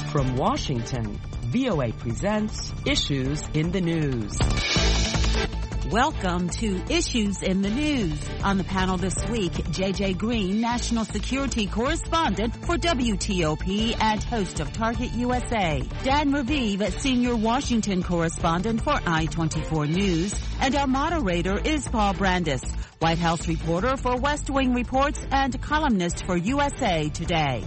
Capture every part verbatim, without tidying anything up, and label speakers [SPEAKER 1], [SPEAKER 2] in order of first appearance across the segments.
[SPEAKER 1] From Washington, V O A presents Issues in the News.
[SPEAKER 2] Welcome to Issues in the News. On the panel this week, J J Green, National Security Correspondent for W T O P and host of Target U S A. Dan Raviv, Senior Washington Correspondent for I twenty-four News. And our moderator is Paul Brandis, White House reporter for West Wing Reports and columnist for U S A Today.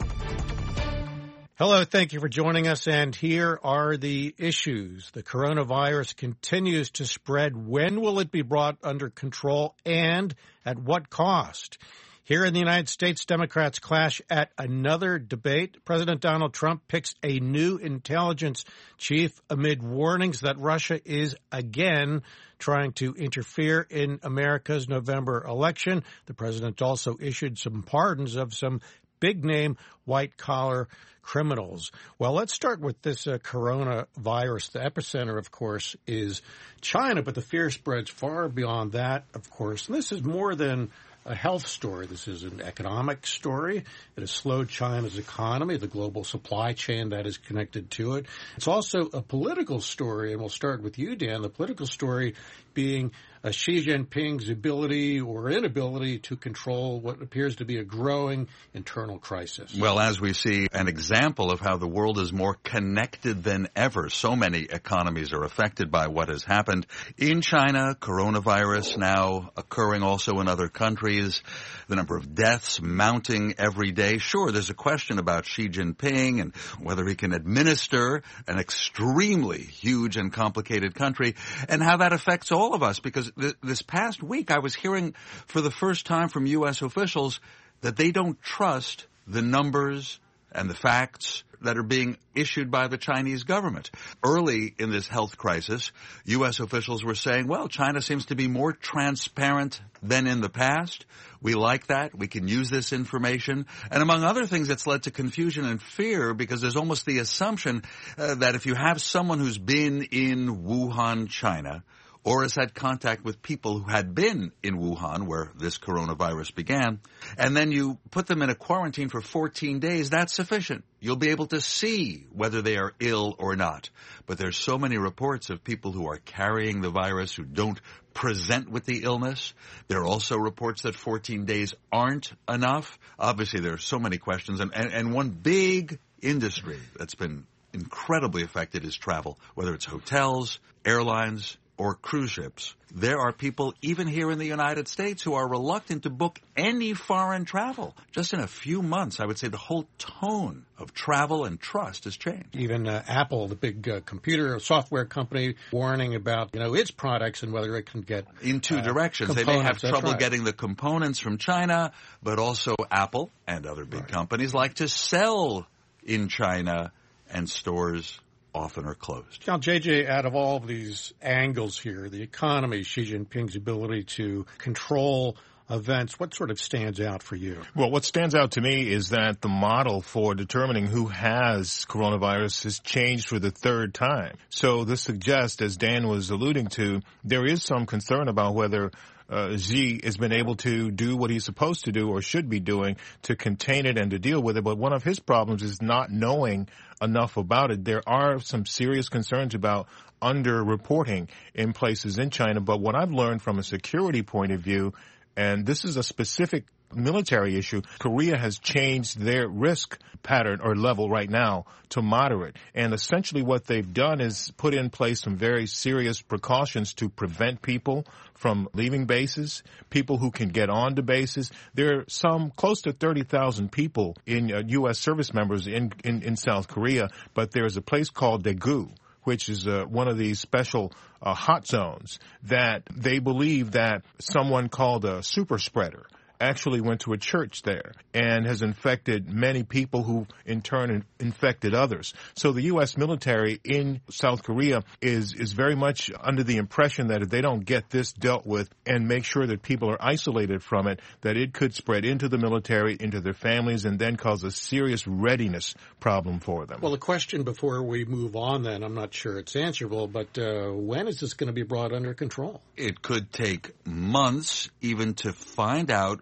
[SPEAKER 3] Hello, thank you for joining us, and here are the issues. The coronavirus continues to spread. When will it be brought under control, and at what cost? Here in the United States, Democrats clash at another debate. President Donald Trump picks a new intelligence chief amid warnings that Russia is again trying to interfere in America's November election. The president also issued some pardons of some big-name white-collar criminals. Well, let's start with this uh, coronavirus. The epicenter, of course, is China, but the fear spreads far beyond that, of course. And this is more than a health story. This is an economic story. It has slowed China's economy, the global supply chain that is connected to it. It's also a political story, and we'll start with you, Dan. The political story being uh, Xi Jinping's ability or inability to control what appears to be a growing internal crisis.
[SPEAKER 4] Well, as we see an example of how the world is more connected than ever. So many economies are affected by what has happened in China, coronavirus now occurring also in other countries, the number of deaths mounting every day. Sure, there's a question about Xi Jinping and whether he can administer an extremely huge and complicated country and how that affects all of us, because th- this past week I was hearing for the first time from U S officials that they don't trust the numbers and the facts that are being issued by the Chinese government. Early in this health crisis, U S officials were saying, well, China seems to be more transparent than in the past. We like that. We can use this information. And among other things, it's led to confusion and fear because there's almost the assumption uh, that if you have someone who's been in Wuhan, China, or has had contact with people who had been in Wuhan, where this coronavirus began, and then you put them in a quarantine for fourteen days, that's sufficient. You'll be able to see whether they are ill or not. But there's so many reports of people who are carrying the virus who don't present with the illness. There are also reports that fourteen days aren't enough. Obviously, there are so many questions. And, and, and one big industry that's been incredibly affected is travel, whether it's hotels, airlines, or cruise ships. There are people, even here in the United States, who are reluctant to book any foreign travel. Just in a few months, I would say the whole tone of travel and trust has changed.
[SPEAKER 3] Even uh, Apple, the big uh, computer software company, warning about, you know, its products and whether it can get
[SPEAKER 4] in two
[SPEAKER 3] uh,
[SPEAKER 4] directions. They may have trouble
[SPEAKER 3] right.
[SPEAKER 4] getting the components from China, but also Apple and other big right. companies like to sell in China, and stores often are closed.
[SPEAKER 3] Now, J J, out of all of these angles here, the economy, Xi Jinping's ability to control events, what sort of stands out for you?
[SPEAKER 5] Well, what stands out to me is that the model for determining who has coronavirus has changed for the third time. So this suggests, as Dan was alluding to, there is some concern about whether Uh, Xi has been able to do what he's supposed to do or should be doing to contain it and to deal with it. But one of his problems is not knowing enough about it. There are some serious concerns about under-reporting in places in China. But what I've learned from a security point of view, and this is a specific military issue, Korea has changed their risk pattern or level right now to moderate. And essentially what they've done is put in place some very serious precautions to prevent people from leaving bases, people who can get on to bases. There are some close to thirty thousand people in uh, U S service members in, in, in South Korea, but there's a place called Daegu, which is uh, one of these special uh, hot zones that they believe that someone called a super spreader actually went to a church there and has infected many people who in turn infected others. So the U S military in South Korea is, is very much under the impression that if they don't get this dealt with and make sure that people are isolated from it, that it could spread into the military, into their families, and then cause a serious readiness problem for them.
[SPEAKER 3] Well, the question before we move on then, I'm not sure it's answerable, but uh, when is this going to be brought under control?
[SPEAKER 4] It could take months even to find out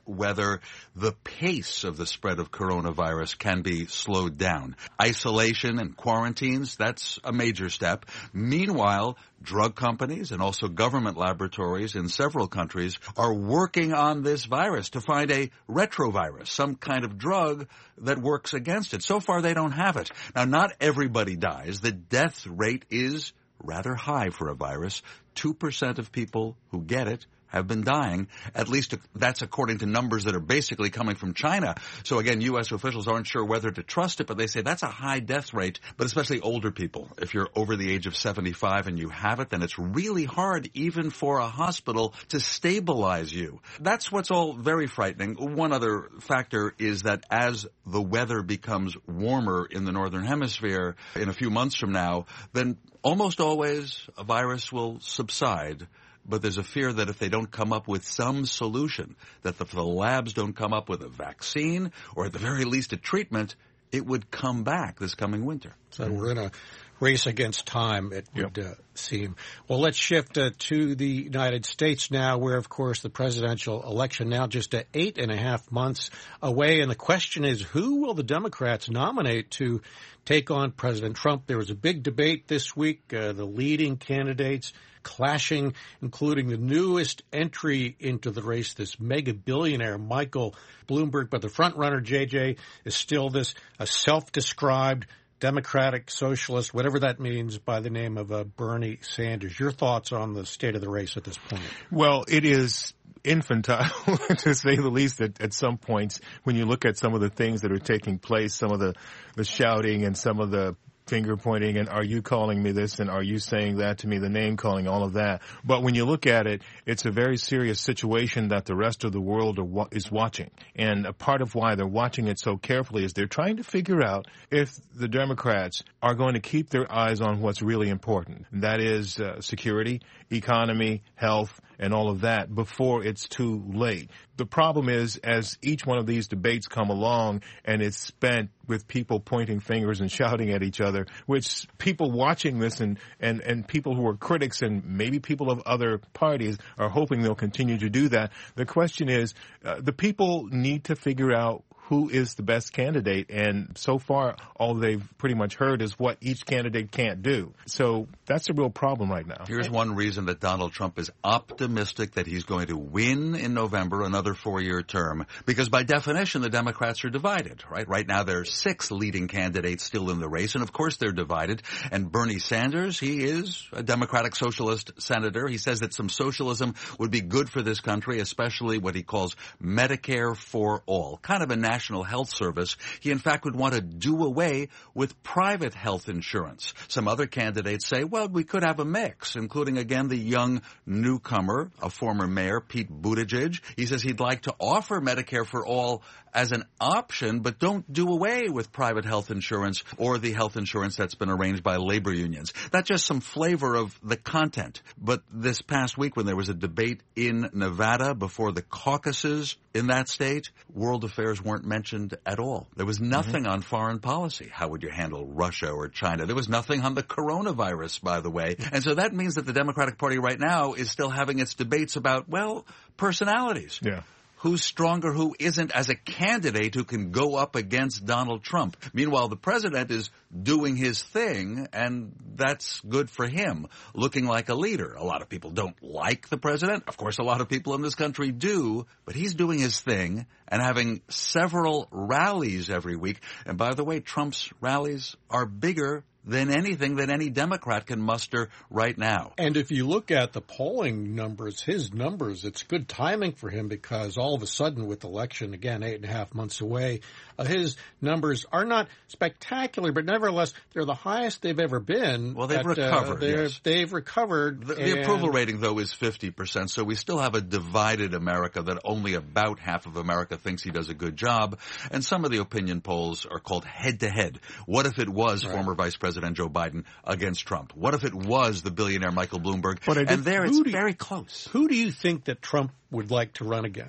[SPEAKER 4] whether the pace of the spread of coronavirus can be slowed down. Isolation and quarantines, that's a major step. Meanwhile, drug companies and also government laboratories in several countries are working on this virus to find a retrovirus, some kind of drug that works against it. So far, they don't have it. Now, not everybody dies. The death rate is rather high for a virus. two percent of people who get it have been dying. At least that's according to numbers that are basically coming from China. So again, U S officials aren't sure whether to trust it, but they say that's a high death rate, but especially older people. If you're over the age of seventy-five and you have it, then it's really hard even for a hospital to stabilize you. That's what's all very frightening. One other factor is that as the weather becomes warmer in the Northern Hemisphere in a few months from now, then almost always a virus will subside. But there's a fear that if they don't come up with some solution, that if the labs don't come up with a vaccine or at the very least a treatment, it would come back this coming winter.
[SPEAKER 3] So we're in a race against time, it would yep. uh, seem. Well, let's shift uh, to the United States now, where, of course, the presidential election now just uh, eight and a half months away. And the question is, who will the Democrats nominate to take on President Trump? There was a big debate this week, uh, the leading candidates clashing, including the newest entry into the race, this mega billionaire, Michael Bloomberg. But the front runner, J J, is still this a self-described Democratic socialist, whatever that means, by the name of uh, Bernie Sanders. Your thoughts on the state of the race at this point?
[SPEAKER 5] Well, it is infantile, to say the least, at, at some points when you look at some of the things that are taking place, some of the, the shouting and some of the finger pointing and are you calling me this and are you saying that to me, the name calling, all of that. But when you look at it, it's a very serious situation that the rest of the world are wa- is watching. And a part of why they're watching it so carefully is they're trying to figure out if the Democrats are going to keep their eyes on what's really important. And that is uh, security, economy, health, and all of that before it's too late. The problem is, as each one of these debates come along and it's spent with people pointing fingers and shouting at each other, which people watching this and, and, and people who are critics and maybe people of other parties are hoping they'll continue to do that. The question is, uh, the people need to figure out who is the best candidate, and so far all they've pretty much heard is what each candidate can't do. So that's a real problem right now.
[SPEAKER 4] Here's one reason that Donald Trump is optimistic that he's going to win in November, another four-year term, because by definition the Democrats are divided, right? Right now there are six leading candidates still in the race, and of course they're divided. And Bernie Sanders, he is a Democratic socialist senator. He says that some socialism would be good for this country, especially what he calls Medicare for all, kind of a National Health Service. He, in fact, would want to do away with private health insurance. Some other candidates say, well, we could have a mix, including, again, the young newcomer, a former mayor, Pete Buttigieg. He says he'd like to offer Medicare for all as an option, but don't do away with private health insurance or the health insurance that's been arranged by labor unions. That's just some flavor of the content. But this past week when there was a debate in Nevada before the caucuses in that state, world affairs weren't mentioned at all. There was nothing mm-hmm. on foreign policy. How would you handle Russia or China? There was nothing on the coronavirus, by the way. And so that means that the Democratic Party right now is still having its debates about, well, personalities.
[SPEAKER 5] Yeah.
[SPEAKER 4] Who's stronger, who isn't, as a candidate who can go up against Donald Trump. Meanwhile, the president is doing his thing, and that's good for him, looking like a leader. A lot of people don't like the president. Of course, a lot of people in this country do, but he's doing his thing and having several rallies every week. And by the way, Trump's rallies are bigger than anything that any Democrat can muster right now.
[SPEAKER 3] And if you look at the polling numbers, his numbers, it's good timing for him because all of a sudden with the election, again, eight and a half months away, uh, his numbers are not spectacular, but nevertheless, they're the highest they've ever been.
[SPEAKER 4] Well, they've
[SPEAKER 3] at,
[SPEAKER 4] recovered,
[SPEAKER 3] uh,
[SPEAKER 4] yes.
[SPEAKER 3] They've recovered.
[SPEAKER 4] The, the approval rating, though, is fifty percent, so we still have a divided America that only about half of America thinks he does a good job. And some of the opinion polls are called head-to-head. What if it was right. former Vice President President Joe Biden against Trump? What if it was the billionaire Michael Bloomberg?
[SPEAKER 3] But
[SPEAKER 4] and there it's
[SPEAKER 3] you,
[SPEAKER 4] very close.
[SPEAKER 3] Who do you think that Trump would like to run against?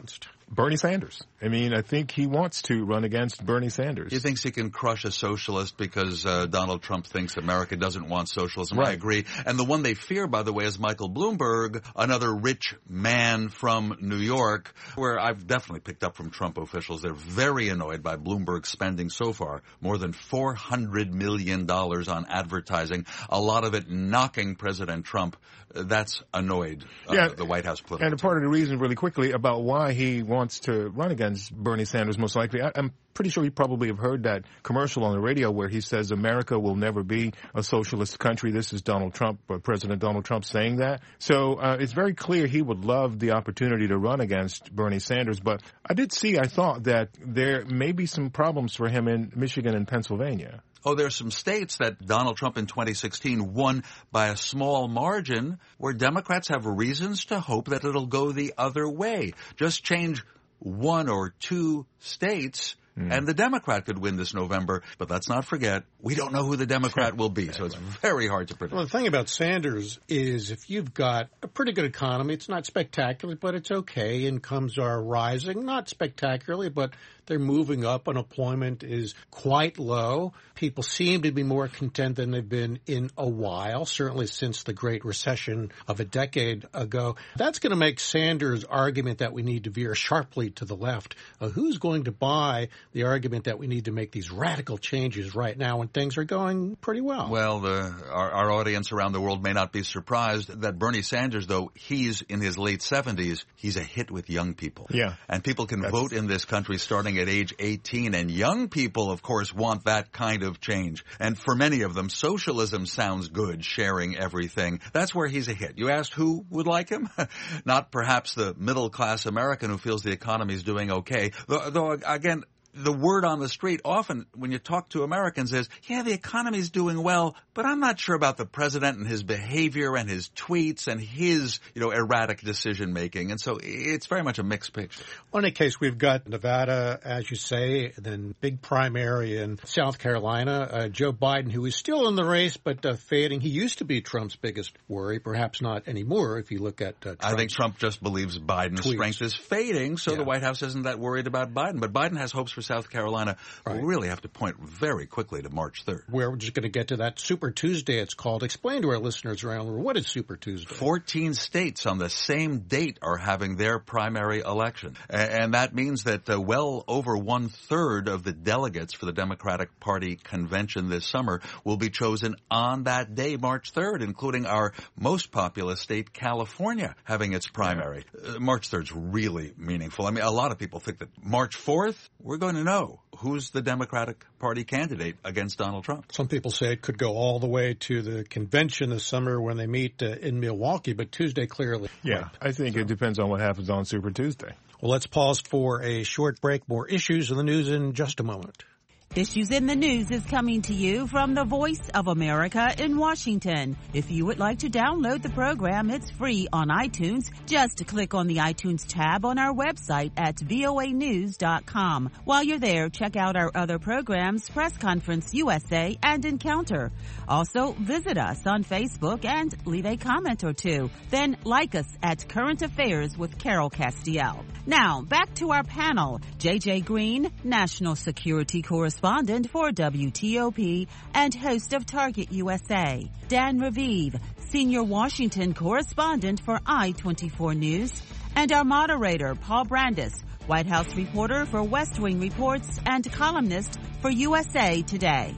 [SPEAKER 5] Bernie Sanders. I mean, I think he wants to run against Bernie Sanders.
[SPEAKER 4] He thinks he can crush a socialist because uh, Donald Trump thinks America doesn't want socialism.
[SPEAKER 5] Right.
[SPEAKER 4] I agree. And the one they fear, by the way, is Michael Bloomberg, another rich man from New York, where I've definitely picked up from Trump officials. They're very annoyed by Bloomberg spending so far more than four hundred million dollars on advertising, a lot of it knocking President Trump. That's annoyed uh,
[SPEAKER 5] yeah,
[SPEAKER 4] the White House political.
[SPEAKER 5] And part of the reason, really quickly, about why he wants to run against Bernie Sanders, most likely, I, I'm pretty sure you probably have heard that commercial on the radio where he says America will never be a socialist country. This is Donald Trump, uh, President Donald Trump saying that. So uh, it's very clear he would love the opportunity to run against Bernie Sanders. But I did see, I thought, that there may be some problems for him in Michigan and Pennsylvania.
[SPEAKER 4] Oh, there's some states that Donald Trump in twenty sixteen won by a small margin where Democrats have reasons to hope that it'll go the other way. Just change one or two states mm. and the Democrat could win this November. But let's not forget, we don't know who the Democrat will be, so it's very hard to predict.
[SPEAKER 3] Well, the thing about Sanders is if you've got a pretty good economy, it's not spectacular, but it's okay. Incomes are rising, not spectacularly, but they're moving up. Unemployment is quite low. People seem to be more content than they've been in a while, certainly since the Great Recession of a decade ago. That's going to make Sanders' argument that we need to veer sharply to the left. Uh, who's going to buy the argument that we need to make these radical changes right now when things are going pretty well?
[SPEAKER 4] Well, the, our, our audience around the world may not be surprised that Bernie Sanders, though he's in his late seventies, he's a hit with young people.
[SPEAKER 5] Yeah.
[SPEAKER 4] And people can
[SPEAKER 5] That's...
[SPEAKER 4] vote in this country starting at age eighteen, and young people, of course, want that kind of change. And for many of them, socialism sounds good, sharing everything. That's where he's a hit. You asked who would like him? Not perhaps the middle-class American who feels the economy is doing okay. Though, though again, the word on the street often when you talk to Americans is, yeah, the economy's doing well, but I'm not sure about the president and his behavior and his tweets and his, you know, erratic decision making. And so it's very much a mixed picture.
[SPEAKER 3] Well, in any case, we've got Nevada, as you say, then big primary in South Carolina. Uh, Joe Biden, who is still in the race, but uh, fading. He used to be Trump's biggest worry, perhaps not anymore if you look at uh,
[SPEAKER 4] I think Trump just believes Biden's
[SPEAKER 3] tweets.
[SPEAKER 4] strength is fading, so yeah. the White House isn't that worried about Biden. But Biden has hopes for South Carolina. Right. We'll really have to point very quickly to March third.
[SPEAKER 3] We're just going to get to that Super Tuesday, it's called. Explain to our listeners around the world, what is Super Tuesday?
[SPEAKER 4] fourteen states on the same date are having their primary election. And that means that uh, well over one-third of the delegates for the Democratic Party convention this summer will be chosen on that day, March third, including our most populous state, California, having its primary. Uh, March third's really meaningful. I mean, a lot of people think that March fourth, we're going to know who's the Democratic Party candidate against Donald Trump.
[SPEAKER 3] Some people say it could go all the way to the convention this summer when they meet uh, in Milwaukee, but Tuesday clearly.
[SPEAKER 5] Yeah,
[SPEAKER 3] right.
[SPEAKER 5] I think so. It depends on what happens on Super Tuesday.
[SPEAKER 3] Well, let's pause for a short break. More issues in the news in just a moment.
[SPEAKER 2] Issues in the News is coming to you from the Voice of America in Washington. If you would like to download the program, it's free on iTunes. Just click on the iTunes tab on our website at voa news dot com. While you're there, check out our other programs, Press Conference U S A and Encounter. Also, visit us on Facebook and leave a comment or two. Then like us at Current Affairs with Carol Castiel. Now, back to our panel. J J Green, National Security Correspondent for W T O P and host of Target U S A. Dan Raviv, Senior Washington Correspondent for I twenty-four News. And our moderator, Paul Brandis, White House reporter for West Wing Reports and columnist for U S A Today.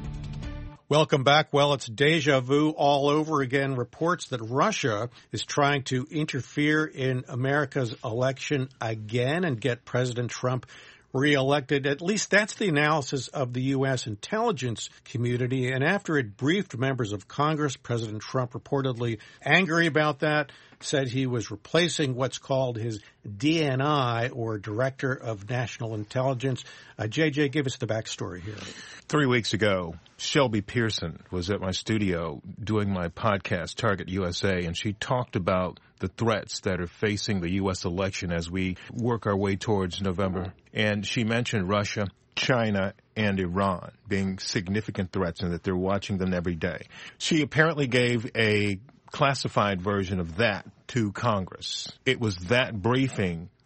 [SPEAKER 3] Welcome back. Well, it's deja vu all over again. Reports that Russia is trying to interfere in America's election again and get President Trump reelected. At least that's the analysis of the U S intelligence community. And after it briefed members of Congress, President Trump reportedly angry about that, said he was replacing what's called his D N I, or Director of National Intelligence. Uh, J J, give us the backstory here.
[SPEAKER 5] Three weeks ago, Shelby Pearson was at my studio doing my podcast, Target U S A, and she talked about the threats that are facing the U S election as we work our way towards November. And she mentioned Russia, China, and Iran being significant threats and that they're watching them every day. She apparently gave a classified version of that to Congress. It was that briefing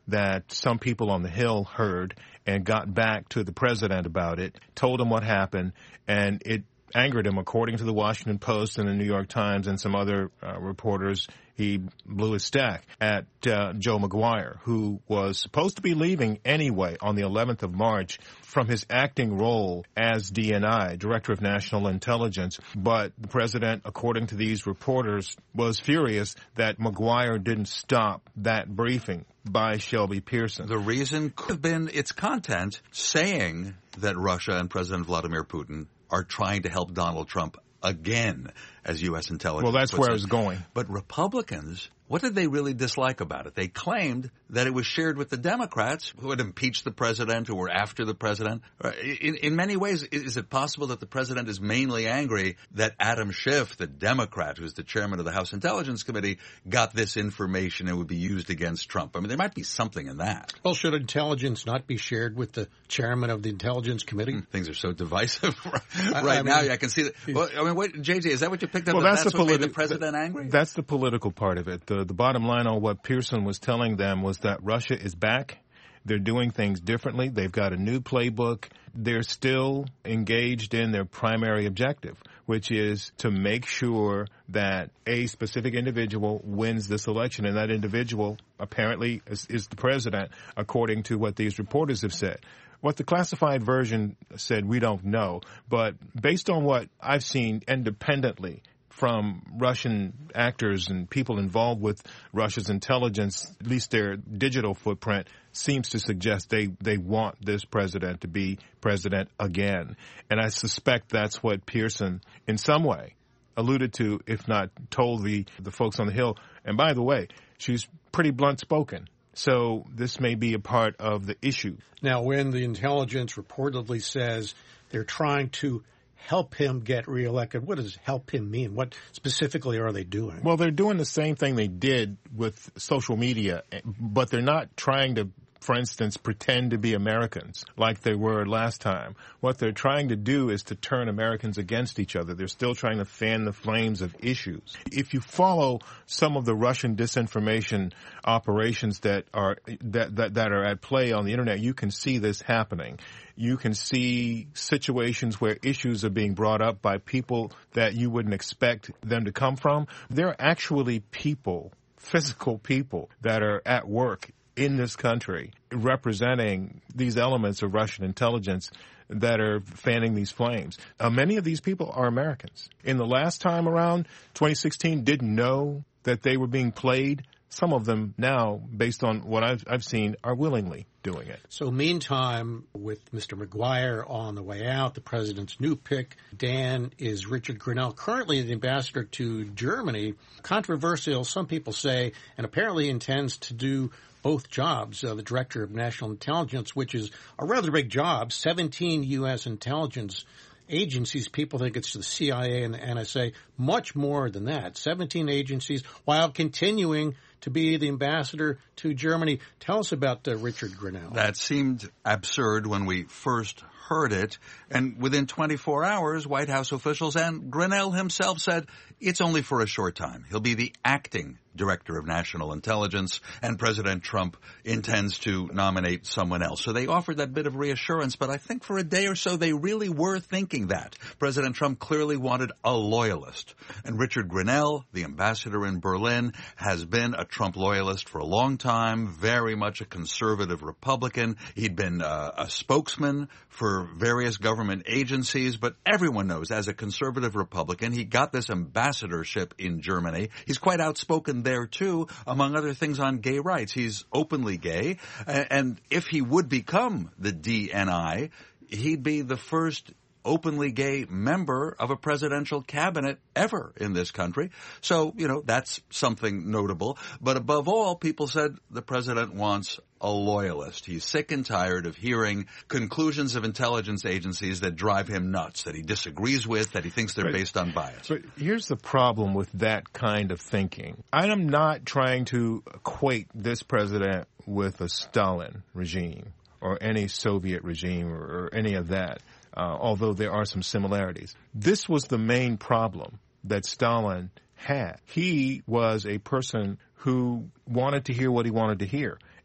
[SPEAKER 5] that some people on the Hill heard and got back to the president about it, told him what happened, and it angered him. According to the Washington Post and the New York Times and some other uh, reporters, he blew his stack at uh, Joe Maguire, who was supposed to be leaving anyway on the eleventh of March from his acting role as D N I, Director of National Intelligence. But the president, according to these reporters, was furious that Maguire didn't stop that briefing by Shelby Pearson.
[SPEAKER 4] The reason could have been its content saying that Russia and President Vladimir Putin are trying to help Donald Trump again as U S intelligence.
[SPEAKER 5] Well, that's where I was going.
[SPEAKER 4] But Republicans, what did they really dislike about it? They claimed that it was shared with the Democrats who had impeached the president, who were after the president. In, in many ways, is it possible that the president is mainly angry that Adam Schiff, the Democrat who's the chairman of the House Intelligence Committee, got this information and would be used against Trump? I mean, there might be something in that.
[SPEAKER 3] Well, should intelligence not be shared with the chairman of the Intelligence Committee?
[SPEAKER 4] Things are so divisive right
[SPEAKER 3] I, I
[SPEAKER 4] now.
[SPEAKER 3] mean,
[SPEAKER 4] I can see that. Well, I mean, wait, J J, is that what you picked up?
[SPEAKER 5] Well,
[SPEAKER 4] that
[SPEAKER 5] that's,
[SPEAKER 4] that's
[SPEAKER 5] the
[SPEAKER 4] what
[SPEAKER 5] politi-
[SPEAKER 4] made the president angry?
[SPEAKER 5] That's the political part of it. The, the bottom line on what Pearson was telling them was that Russia is back. They're doing things differently. They've got a new playbook. They're still engaged in their primary objective, which is to make sure that a specific individual wins this election. And that individual apparently is, is the president, according to what these reporters have said. What the classified version said, we don't know. But based on what I've seen independently from Russian actors and people involved with Russia's intelligence, at least their digital footprint, seems to suggest they, they want this president to be president again. And I suspect that's what Pearson, in some way, alluded to, if not told the, the folks on the Hill. And by the way, she's pretty blunt-spoken. So this may be a part of the issue.
[SPEAKER 3] Now, when the intelligence reportedly says they're trying to help him get reelected, what does help him mean? What specifically are they doing?
[SPEAKER 5] Well, they're doing the same thing they did with social media, but they're not trying to, for instance, pretend to be Americans like they were last time. What they're trying to do is to turn Americans against each other. They're still trying to fan the flames of issues. If you follow some of the Russian disinformation operations that are that, that, that are at play on the internet, you can see this happening. You can see situations where issues are being brought up by people that you wouldn't expect them to come from. There are actually people, physical people, that are at work in this country representing these elements of Russian intelligence that are fanning these flames. Uh, many of these people are Americans. In the last time around, twenty sixteen, didn't know that they were being played. Some of them now, based on what I've, I've seen, are willingly doing it.
[SPEAKER 3] So meantime, with Mister Maguire on the way out, the president's new pick, Dan, is Richard Grenell, currently the ambassador to Germany. Controversial, some people say, and apparently intends to do both jobs, uh, the Director of National Intelligence, which is a rather big job, seventeen U S intelligence agencies. People think it's the C I A and the N S A, much more than that. seventeen agencies, while continuing to be the ambassador to Germany. Tell us about uh, Richard Grenell.
[SPEAKER 4] That seemed absurd when we first heard it, and within twenty-four hours, White House officials and Grenell himself said it's only for a short time. He'll be the acting Director of National Intelligence, and President Trump intends to nominate someone else. So they offered that bit of reassurance, but I think for a day or so they really were thinking that. President Trump clearly wanted a loyalist. And Richard Grenell, the ambassador in Berlin, has been a Trump loyalist for a long time, very much a conservative Republican. He'd been uh, a spokesman for various government agencies, but everyone knows as a conservative Republican, he got this ambassadorship in Germany. He's quite outspoken there too, among other things on gay rights. He's openly gay, and if he would become the D N I, he'd be the first openly gay member of a presidential cabinet ever in this country. So, you know, that's something notable. But above all, people said the president wants a loyalist. He's sick and tired of hearing conclusions of intelligence agencies that drive him nuts, that he disagrees with, that he thinks they're
[SPEAKER 5] but,
[SPEAKER 4] based on bias.
[SPEAKER 5] But here's the problem with that kind of thinking. I am not trying to equate this president with a Stalin regime or any Soviet regime or, or any of that. Uh, although there are some similarities. This was the main problem that Stalin had. He was a person who wanted to hear what he wanted to hear.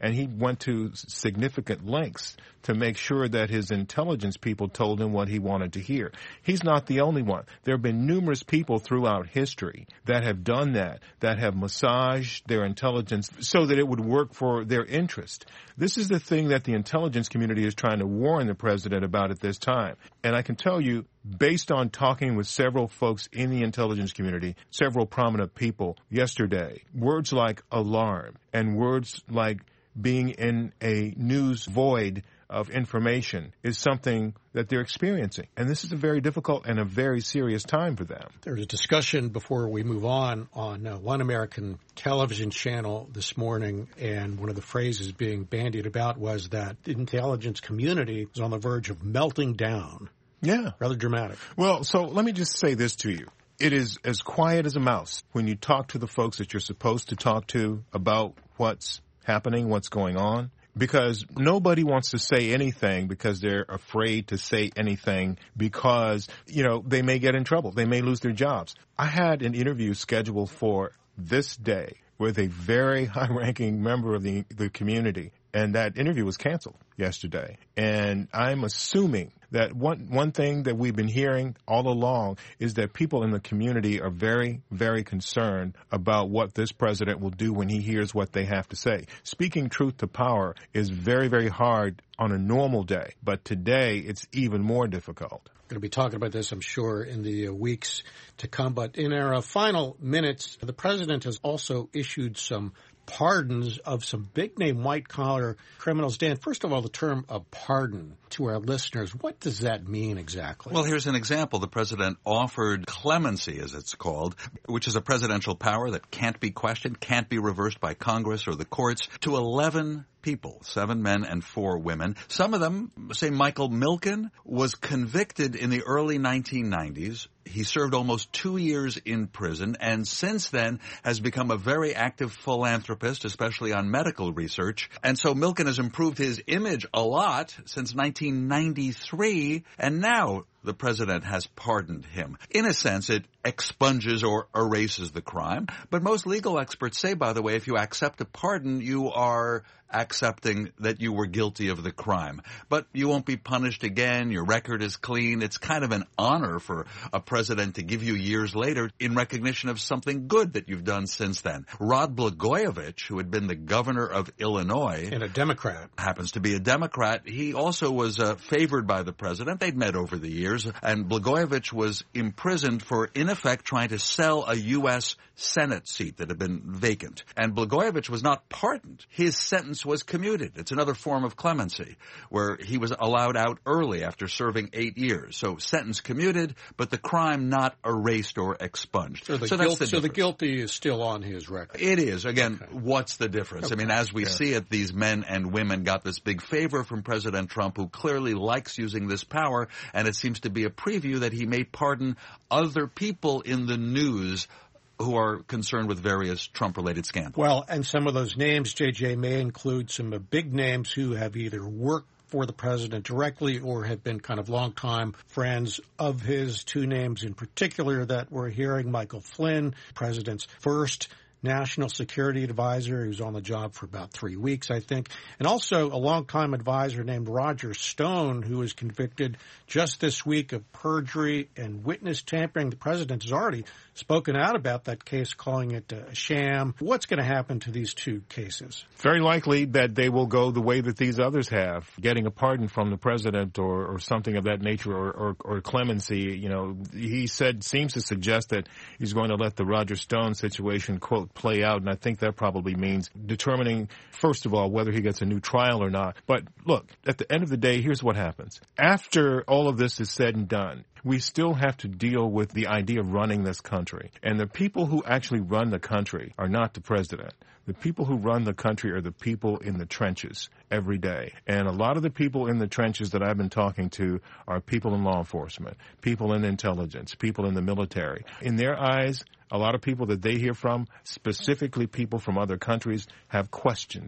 [SPEAKER 5] And he went to significant lengths to make sure that his intelligence people told him what he wanted to hear. He's not the only one. There have been numerous people throughout history that have done that, that have massaged their intelligence so that it would work for their interest. This is the thing that the intelligence community is trying to warn the president about at this time. And I can tell you, based on talking with several folks in the intelligence community, several prominent people yesterday, words like alarm and words like being in a news void of information is something that they're experiencing. And this is a very difficult and a very serious time for them.
[SPEAKER 3] There's a discussion before we move on on uh, one American television channel this morning, and one of the phrases being bandied about was that the intelligence community is on the verge of melting down.
[SPEAKER 5] Yeah.
[SPEAKER 3] Rather dramatic.
[SPEAKER 5] Well, so let me just say this to you. It is as quiet as a mouse when you talk to the folks that you're supposed to talk to about what's happening, what's going on. Because nobody wants to say anything because they're afraid to say anything because, you know, they may get in trouble. They may lose their jobs. I had an interview scheduled for this day with a very high-ranking member of the, the community, and that interview was canceled yesterday. And I'm assuming that one one thing that we've been hearing all along is that people in the community are very, very concerned about what this president will do when he hears what they have to say. Speaking truth to power is very, very hard on a normal day, but today it's even more difficult.
[SPEAKER 3] Going to be talking about this, I'm sure, in the uh, weeks to come. But in our uh, final minutes, the president has also issued some pardons of some big-name white-collar criminals. Dan, first of all, the term a pardon to our listeners, what does that mean exactly?
[SPEAKER 4] Well, here's an example. The president offered clemency, as it's called, which is a presidential power that can't be questioned, can't be reversed by Congress or the courts, to eleven people, seven men and four women. Some of them, say Michael Milken, was convicted in the early nineteen nineties. He served almost two years in prison, and since then has become a very active philanthropist, especially on medical research. And so Milken has improved his image a lot since nineteen ninety-three, and now the president has pardoned him. In a sense, it expunges or erases the crime. But most legal experts say, by the way, if you accept a pardon, you are accepting that you were guilty of the crime. But you won't be punished again. Your record is clean. It's kind of an honor for a president to give you years later in recognition of something good that you've done since then. Rod Blagojevich, who had been the governor of Illinois,
[SPEAKER 3] and a Democrat,
[SPEAKER 4] happens to be a Democrat. He also was uh, favored by the president. They'd met over the years. And Blagojevich was imprisoned for, in effect, trying to sell a U S Senate seat that had been vacant. And Blagojevich was not pardoned. His sentence was commuted. It's another form of clemency, where he was allowed out early after serving eight years. So sentence commuted, but the crime not erased or expunged.
[SPEAKER 3] So the,
[SPEAKER 4] so
[SPEAKER 3] guilt,
[SPEAKER 4] that's the
[SPEAKER 3] so the guilty is still on his record.
[SPEAKER 4] It is. Again,
[SPEAKER 3] okay.
[SPEAKER 4] What's the difference? Okay. I mean, as we yeah. see it, these men and women got this big favor from President Trump, who clearly likes using this power, and it seems to be a preview that he may pardon other people in the news who are concerned with various Trump-related scandals.
[SPEAKER 3] Well, and some of those names, J J, may include some big names who have either worked for the president directly or have been kind of longtime friends of his. Two names in particular that we're hearing: Michael Flynn, president's first national security advisor. He was on the job for about three weeks, I think. And also a longtime advisor named Roger Stone, who was convicted just this week of perjury and witness tampering. The president has already spoken out about that case, calling it a sham. What's going to happen to these two cases?
[SPEAKER 5] Very likely that they will go the way that these others have, getting a pardon from the president or, or something of that nature, or, or, or clemency. You know, he said, seems to suggest that he's going to let the Roger Stone situation, quote, play out. And I think that probably means determining, first of all, whether he gets a new trial or not. But look, at the end of the day, here's what happens. After all of this is said and done, we still have to deal with the idea of running this country. And the people who actually run the country are not the president. The people who run the country are the people in the trenches every day. And a lot of the people in the trenches that I've been talking to are people in law enforcement, people in intelligence, people in the military. In their eyes, a lot of people that they hear from, specifically people from other countries, have questions.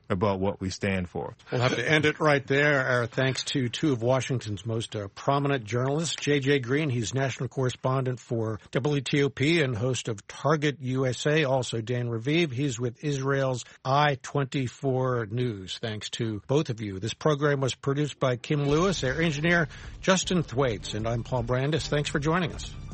[SPEAKER 5] about what we stand for.
[SPEAKER 3] We'll have to end it right there. Our thanks to two of Washington's most uh, prominent journalists, J J. Green, he's national correspondent for W T O P and host of Target U S A. Also, Dan Raviv, he's with Israel's I twenty-four News. Thanks to both of you. This program was produced by Kim Lewis, our engineer, Justin Thwaites, and I'm Paul Brandis. Thanks for joining us.